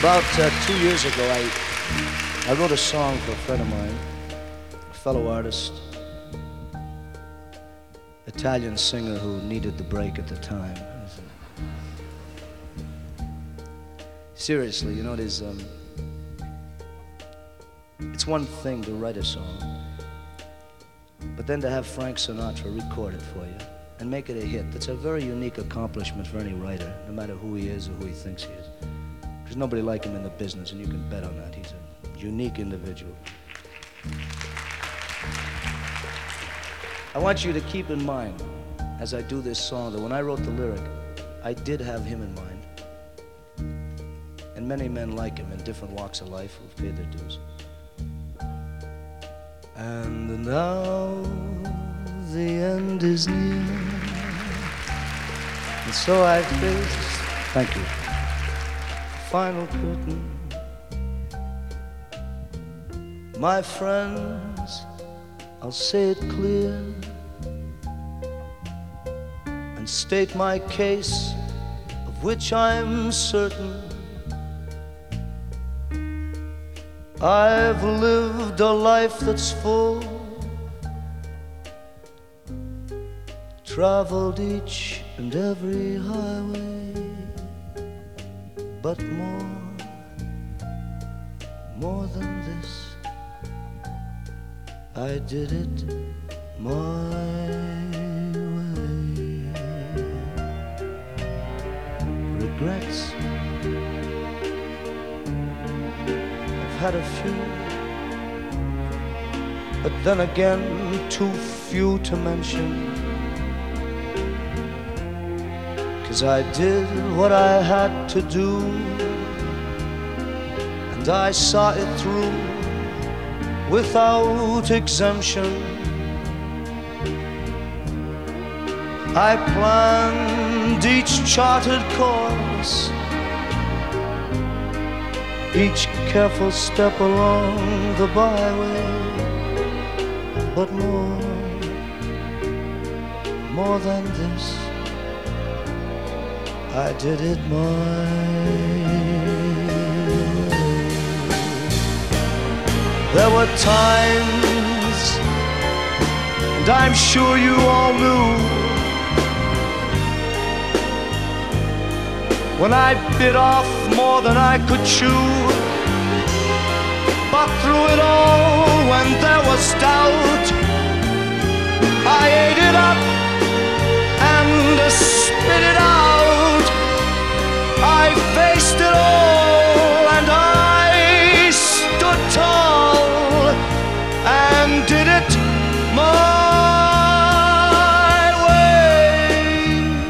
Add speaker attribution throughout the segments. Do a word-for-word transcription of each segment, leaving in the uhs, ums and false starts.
Speaker 1: About uh, two years ago, I, I wrote a song for a friend of mine, a fellow artist, Italian singer who needed the break at the time. Seriously, you know, there's, um, it's one thing to write a song, but then to have Frank Sinatra record it for you and make it a hit. That's a very unique accomplishment for any writer, no matter who he is or who he thinks he is. There's nobody like him in the business, and you can bet on that. He's a unique individual. I want you to keep in mind, as I do this song, that when I wrote the lyric, I did have him in mind. And many men like him in different walks of life who've paid their dues. And now the end is near, and so I face, thank you, final curtain. My friends, I'll say it clear and state my case, of which I'm certain. I've lived a life that's full, traveled each and every highway, but more, more than this, I did it my way. Regrets, I've had a few, but then again too few to mention. 'Cause I did what I had to do, and I saw it through without exemption. I planned each charted course, each careful step along the byway, but more, more than this, I did it my way. There were times, and I'm sure you all knew, when I bit off more than I could chew. But through it all, when there was doubt, I ate it up and spit it out. I faced it all and I stood tall and did it my way.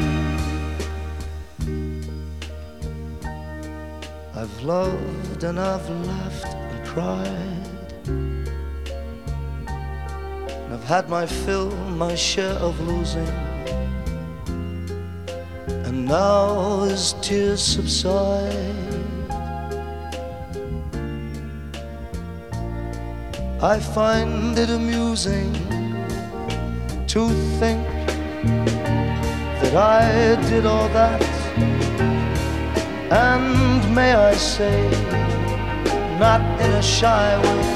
Speaker 1: I've loved and I've laughed and cried, and I've had my fill, my share of losing. And now as tears subside, I find it amusing to think that I did all that. And may I say, not in a shy way,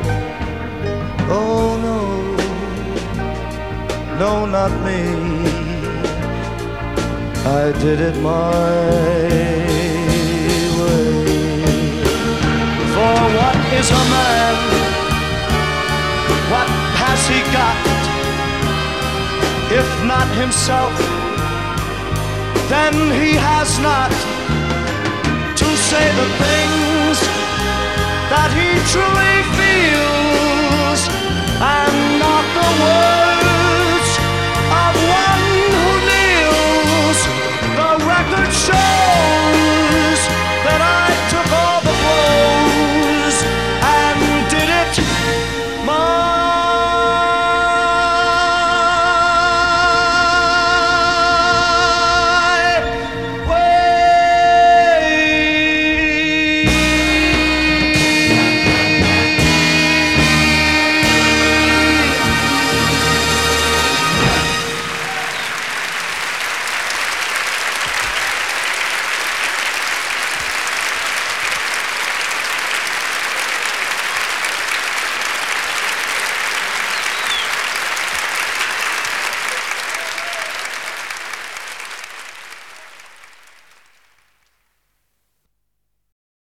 Speaker 1: oh no, no, not me. I did it my way. For what is a man? What has he got? If not himself, then he has not to say the things that he truly feels, and not the words